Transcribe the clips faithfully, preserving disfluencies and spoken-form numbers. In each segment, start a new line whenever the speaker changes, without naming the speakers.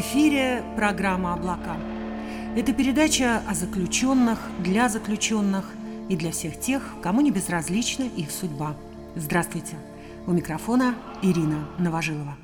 эфире программа «Облака». Это передача о заключенных, для заключенных и для всех тех, кому не безразлична их судьба. Здравствуйте! У микрофона Ирина Новожилова.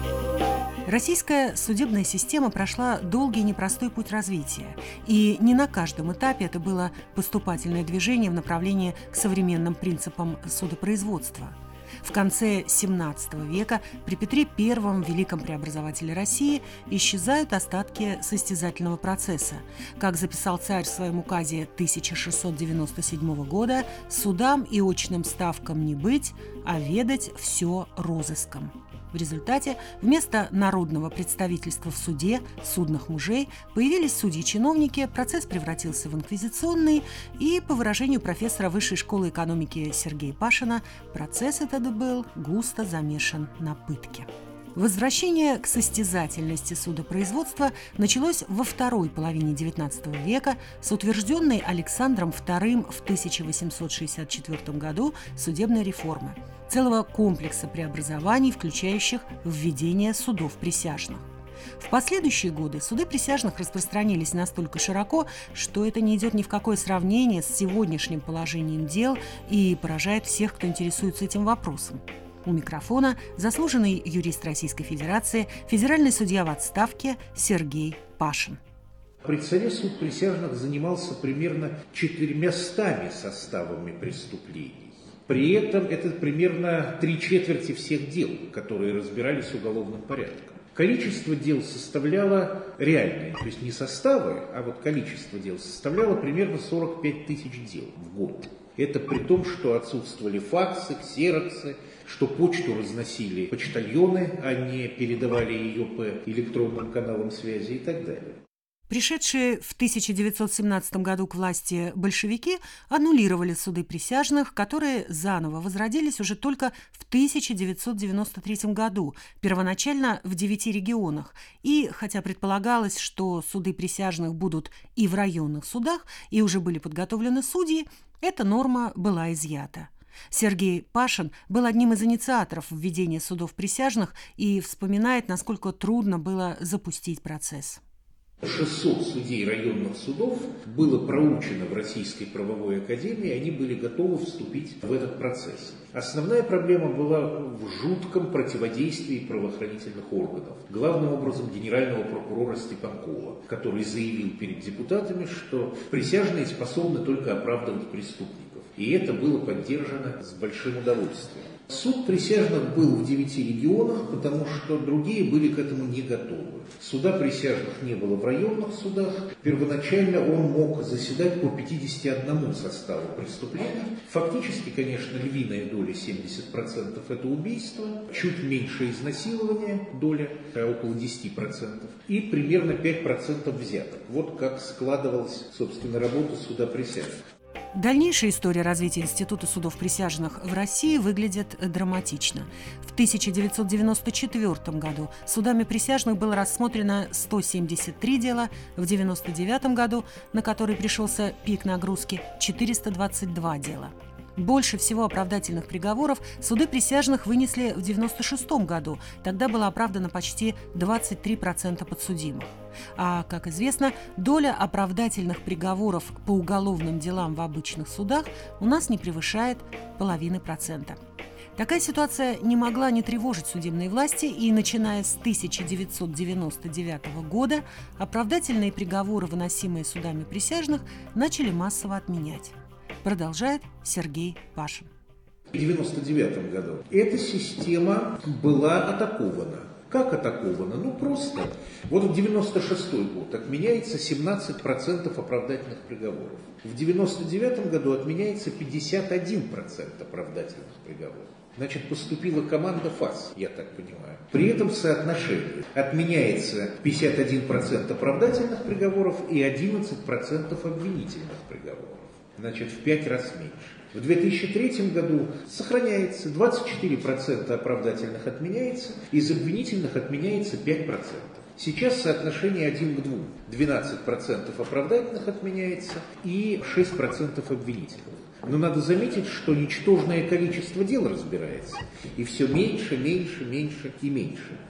Российская судебная система прошла долгий и непростой путь развития, и не на каждом этапе это было поступательное движение в направлении к современным принципам судопроизводства. В конце семнадцатого века при Петре Первом, великом преобразователе России, исчезают остатки состязательного процесса. Как записал царь в своем указе тысяча шестьсот девяносто седьмого года, судам и очным ставкам не быть, а ведать все розыском. В результате вместо народного представительства в суде, судных мужей, появились судьи-чиновники, процесс превратился в инквизиционный, и, по выражению профессора Высшей школы экономики Сергея Пашина, процесс этот был густо замешан на пытке. Возвращение к состязательности судопроизводства началось во второй половине девятнадцатого века с утвержденной Александром Вторым в тысяча восемьсот шестьдесят четвёртом году судебной реформы, целого комплекса преобразований, включающих введение судов присяжных. В последующие годы суды присяжных распространились настолько широко, что это не идет ни в какое сравнение с сегодняшним положением дел и поражает всех, кто интересуется этим вопросом. У микрофона заслуженный юрист Российской Федерации, федеральный судья в отставке Сергей Пашин.
При царе суд присяжных занимался примерно четырьмястами составами преступлений. При этом это примерно три четверти всех дел, которые разбирались уголовным порядком. Количество дел составляло реальное, то есть не составы, а вот количество дел составляло примерно сорок пять тысяч дел в год. Это при том, что отсутствовали факсы, ксероксы, что почту разносили почтальоны, а не передавали ее по электронным каналам связи и так далее.
Пришедшие в тысяча девятьсот семнадцатом году к власти большевики аннулировали суды присяжных, которые заново возродились уже только в тысяча девятьсот девяносто третьем году, первоначально в девяти регионах. И хотя предполагалось, что суды присяжных будут и в районных судах, и уже были подготовлены судьи, эта норма была изъята. Сергей Пашин был одним из инициаторов введения судов присяжных и вспоминает, насколько трудно было запустить процесс.
шестьсот судей районных судов было проучено в Российской правовой академии, они были готовы вступить в этот процесс. Основная проблема была в жутком противодействии правоохранительных органов. Главным образом генерального прокурора Степанкова, который заявил перед депутатами, что присяжные способны только оправдывать преступников. И это было поддержано с большим удовольствием. Суд присяжных был в девяти регионах, потому что другие были к этому не готовы. Суда присяжных не было в районных судах. Первоначально он мог заседать по пятидесяти одному составу преступлений. Фактически, конечно, львиная доля, семьдесят процентов, это убийство, чуть меньше изнасилование, доля около десяти процентов, и примерно пять процентов взяток. Вот как складывалась, собственно, работа суда присяжных.
Дальнейшая история развития института судов присяжных в России выглядит драматично. В тысяча девятьсот девяносто четвёртом году судами присяжных было рассмотрено сто семьдесят три дела, в девяносто девятом году, на который пришелся пик нагрузки, четыреста двадцать два дела. Больше всего оправдательных приговоров суды присяжных вынесли в девяносто шестом году. Тогда было оправдано почти двадцать три процента подсудимых. А, как известно, доля оправдательных приговоров по уголовным делам в обычных судах у нас не превышает половины процента. Такая ситуация не могла не тревожить судебные власти, и, начиная с тысяча девятьсот девяносто девятого года, оправдательные приговоры, выносимые судами присяжных, начали массово отменять. Продолжает Сергей Пашин.
В девяносто девятом году эта система была атакована. Как атакована? Ну просто. Вот в девяносто шестой год отменяется семнадцать процентов оправдательных приговоров. В девяносто девятом году отменяется пятьдесят один процент оправдательных приговоров. Значит, поступила команда ФАС, я так понимаю. При этом соотношении отменяется пятьдесят один процент оправдательных приговоров и одиннадцать процентов обвинительных приговоров. Значит, в пять раз меньше. В две тысячи третьем году сохраняется двадцать четыре процента оправдательных отменяется, из обвинительных отменяется пять процентов. Сейчас соотношение один к двум. двенадцать процентов оправдательных отменяется и шесть процентов обвинительных. Но надо заметить, что ничтожное количество дел разбирается. И все меньше, меньше, меньше и меньше.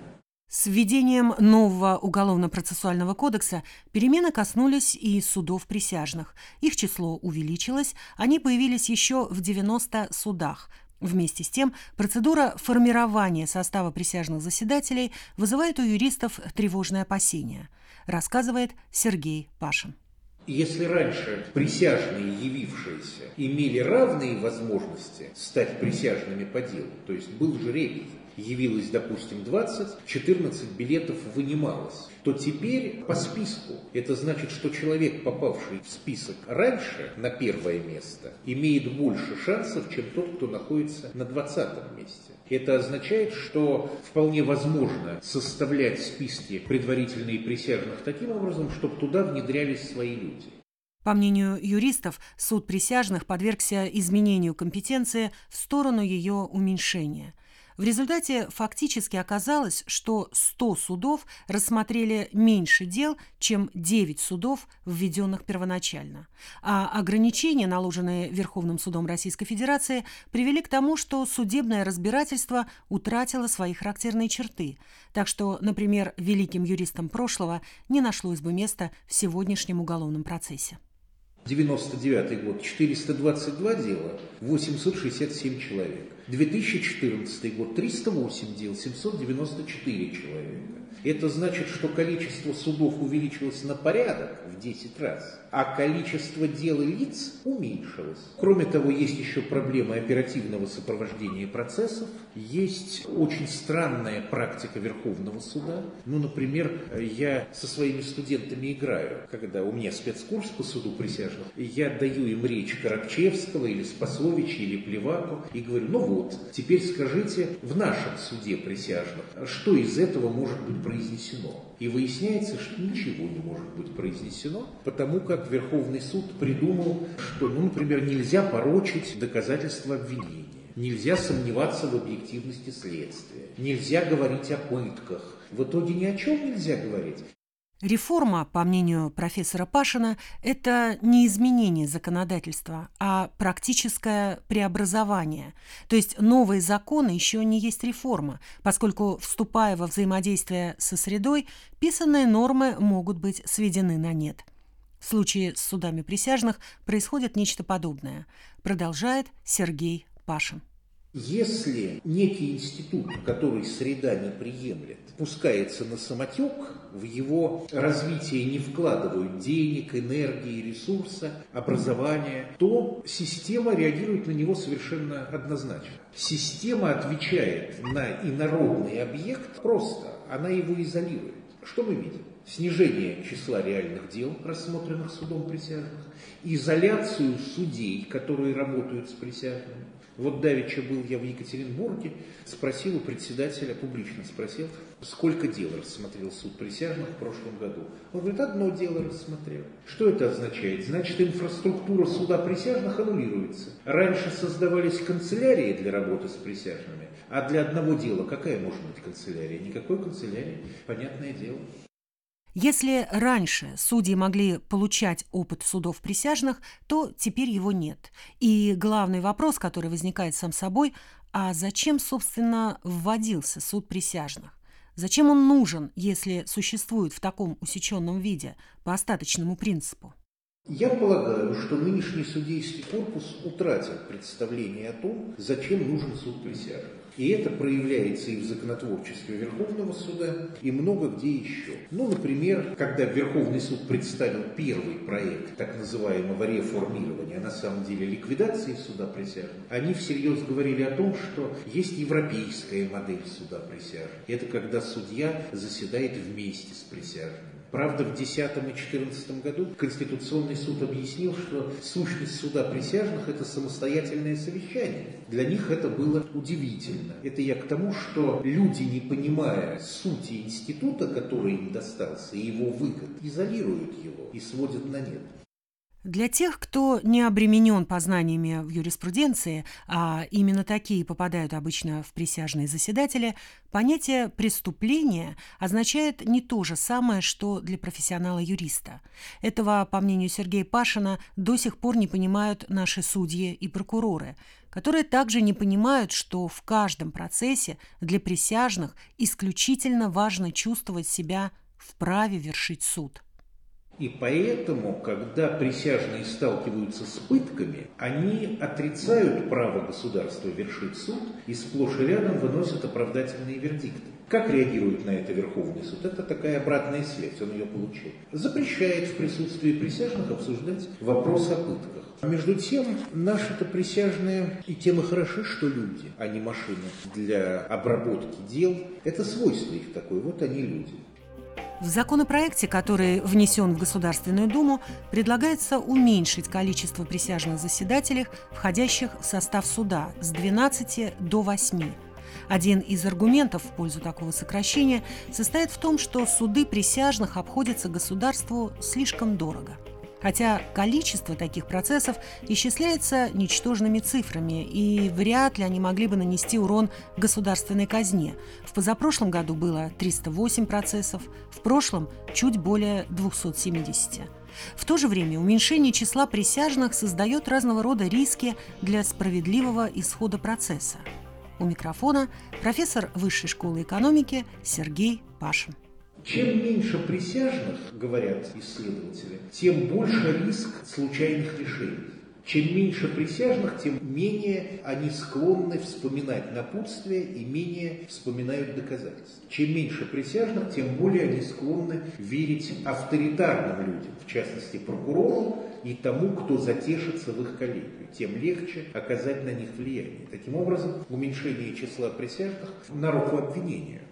С введением нового Уголовно-процессуального кодекса перемены коснулись и судов присяжных. Их число увеличилось, они появились еще в девяноста судах. Вместе с тем, процедура формирования состава присяжных заседателей вызывает у юристов тревожные опасения, рассказывает Сергей Пашин.
Если раньше присяжные, явившиеся, имели равные возможности стать присяжными по делу, то есть был жребий, явилось, допустим, двадцать, четырнадцать билетов вынималось, то теперь по списку. Это значит, что человек, попавший в список раньше на первое место, имеет больше шансов, чем тот, кто находится на двадцатом месте. Это означает, что вполне возможно составлять списки предварительные присяжных таким образом, чтобы туда внедрялись свои люди.
По мнению юристов, суд присяжных подвергся изменению компетенции в сторону ее уменьшения. В результате фактически оказалось, что сто судов рассмотрели меньше дел, чем девять судов, введенных первоначально. А ограничения, наложенные Верховным судом Российской Федерации, привели к тому, что судебное разбирательство утратило свои характерные черты. Так что, например, великим юристам прошлого не нашлось бы места в сегодняшнем уголовном процессе.
девяносто девятый год – четыреста двадцать два дела, восемьсот шестьдесят семь человек. две тысячи четырнадцатый год – триста восемь дел, семьсот девяносто четыре человека. Это значит, что количество судов увеличилось на порядок в десять раз, а количество дел и лиц уменьшилось. Кроме того, есть еще проблема оперативного сопровождения процессов, есть очень странная практика Верховного суда. Ну, например, я со своими студентами играю, когда у меня спецкурс по суду присяжных, я даю им речь Каракчевского или Спасовича или Плеваку и говорю: ну вот, теперь скажите в нашем суде присяжных, что из этого может быть произнесено. И выясняется, что ничего не может быть произнесено, потому как Верховный суд придумал, что, ну, например, нельзя порочить доказательства обвинения, нельзя сомневаться в объективности следствия, нельзя говорить о пытках. В итоге ни о чем нельзя говорить.
Реформа, по мнению профессора Пашина, это не изменение законодательства, а практическое преобразование. То есть новые законы еще не есть реформа, поскольку, вступая во взаимодействие со средой, писанные нормы могут быть сведены на нет. В случае с судами присяжных происходит нечто подобное, продолжает Сергей Пашин.
Если некий институт, который среда не приемлет, пускается на самотек, в его развитие не вкладывают денег, энергии, ресурса, образования, то система реагирует на него совершенно однозначно. Система отвечает на инородный объект просто, она его изолирует. Что мы видим? Снижение числа реальных дел, рассмотренных судом присяжных, изоляцию судей, которые работают с присяжными. Вот давеча был я в Екатеринбурге, спросил у председателя, публично спросил, сколько дел рассмотрел суд присяжных в прошлом году. Он говорит, одно дело рассмотрел. Что это означает? Значит, инфраструктура суда присяжных аннулируется. Раньше создавались канцелярии для работы с присяжными, а для одного дела какая может быть канцелярия? Никакой канцелярии, понятное дело.
Если раньше судьи могли получать опыт судов присяжных, то теперь его нет. И главный вопрос, который возникает сам собой, а зачем, собственно, вводился суд присяжных? Зачем он нужен, если существует в таком усеченном виде, по остаточному принципу?
Я полагаю, что нынешний судейский корпус утратил представление о том, зачем нужен суд присяжных. И это проявляется и в законотворчестве Верховного суда, и много где еще. Ну, например, когда Верховный суд представил первый проект так называемого реформирования, а на самом деле ликвидации суда присяжных, они всерьез говорили о том, что есть европейская модель суда присяжных. Это когда судья заседает вместе с присяжными. Правда, в две тысячи десятом и две тысячи четырнадцатом году Конституционный суд объяснил, что сущность суда присяжных – это самостоятельное совещание. Для них это было удивительно. Это я к тому, что люди, не понимая сути института, который им достался, и его выгод, изолируют его и сводят на нет.
Для тех, кто не обременен познаниями в юриспруденции, а именно такие попадают обычно в присяжные заседатели, понятие «преступление» означает не то же самое, что для профессионала-юриста. Этого, по мнению Сергея Пашина, до сих пор не понимают наши судьи и прокуроры, которые также не понимают, что в каждом процессе для присяжных исключительно важно чувствовать себя вправе вершить суд.
И поэтому, когда присяжные сталкиваются с пытками, они отрицают право государства вершить суд и сплошь и рядом выносят оправдательные вердикты. Как реагирует на это Верховный суд? Это такая обратная связь, он ее получил. Запрещает в присутствии присяжных обсуждать вопрос о пытках. А между тем, наши-то присяжные и тем и хороши, что люди, а не машины для обработки дел. Это свойство их такое, вот они люди.
В законопроекте, который внесен в Государственную Думу, предлагается уменьшить количество присяжных заседателей, входящих в состав суда, с двенадцати до восьми. Один из аргументов в пользу такого сокращения состоит в том, что суды присяжных обходятся государству слишком дорого. Хотя количество таких процессов исчисляется ничтожными цифрами, и вряд ли они могли бы нанести урон государственной казне. В позапрошлом году было триста восемь процессов, в прошлом чуть более двести семьдесят. В то же время уменьшение числа присяжных создает разного рода риски для справедливого исхода процесса. У микрофона профессор Высшей школы экономики Сергей Пашин.
Чем меньше присяжных, говорят исследователи, тем больше риск случайных решений. Чем меньше присяжных, тем менее они склонны вспоминать напутствия и менее вспоминают доказательства. Чем меньше присяжных, тем более они склонны верить авторитарным людям, в частности прокурору и тому, кто затешится в их коллегию. Тем легче оказать на них влияние. Таким образом, уменьшение числа присяжных на руку обвинению.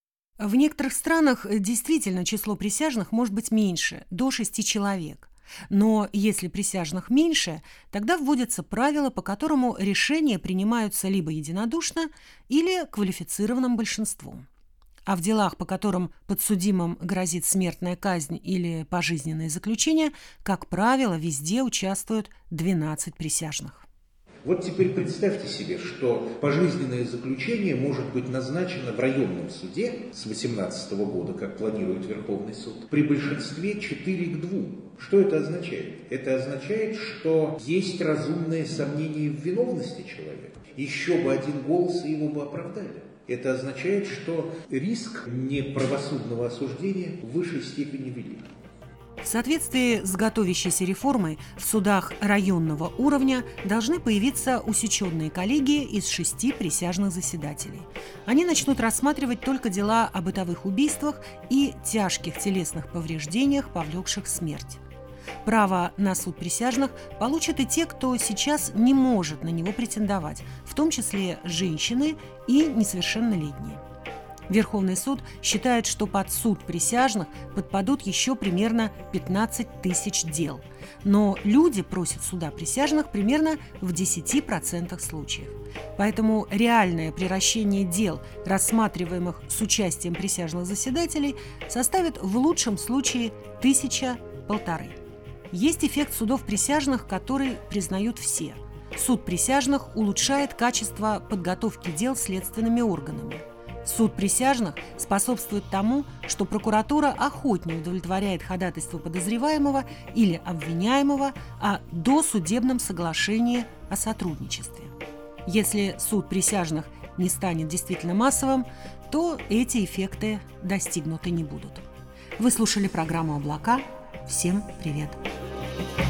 В некоторых странах действительно число присяжных может быть меньше, до шести человек. Но если присяжных меньше, тогда вводятся правила, по которому решения принимаются либо единодушно, или квалифицированным большинством. А в делах, по которым подсудимым грозит смертная казнь или пожизненное заключение, как правило, везде участвуют двенадцать присяжных.
Вот теперь представьте себе, что пожизненное заключение может быть назначено в районном суде с две тысячи восемнадцатого года, как планирует Верховный суд, при большинстве четыре к двум. Что это означает? Это означает, что есть разумное сомнение в виновности человека. Еще бы один голос, и его бы оправдали. Это означает, что риск неправосудного осуждения в высшей степени велик.
В соответствии с готовящейся реформой в судах районного уровня должны появиться усеченные коллегии из шести присяжных заседателей. Они начнут рассматривать только дела о бытовых убийствах и тяжких телесных повреждениях, повлекших смерть. Право на суд присяжных получат и те, кто сейчас не может на него претендовать, в том числе женщины и несовершеннолетние. Верховный суд считает, что под суд присяжных подпадут еще примерно пятнадцать тысяч дел. Но люди просят суда присяжных примерно в десяти процентах случаев. Поэтому реальное приращение дел, рассматриваемых с участием присяжных заседателей, составит в лучшем случае тысяча-полторы. Есть эффект судов присяжных, который признают все. Суд присяжных улучшает качество подготовки дел следственными органами. Суд присяжных способствует тому, что прокуратура охотнее удовлетворяет ходатайство подозреваемого или обвиняемого о досудебном соглашении о сотрудничестве. Если суд присяжных не станет действительно массовым, то эти эффекты достигнуты не будут. Вы слушали программу «Облака». Всем привет!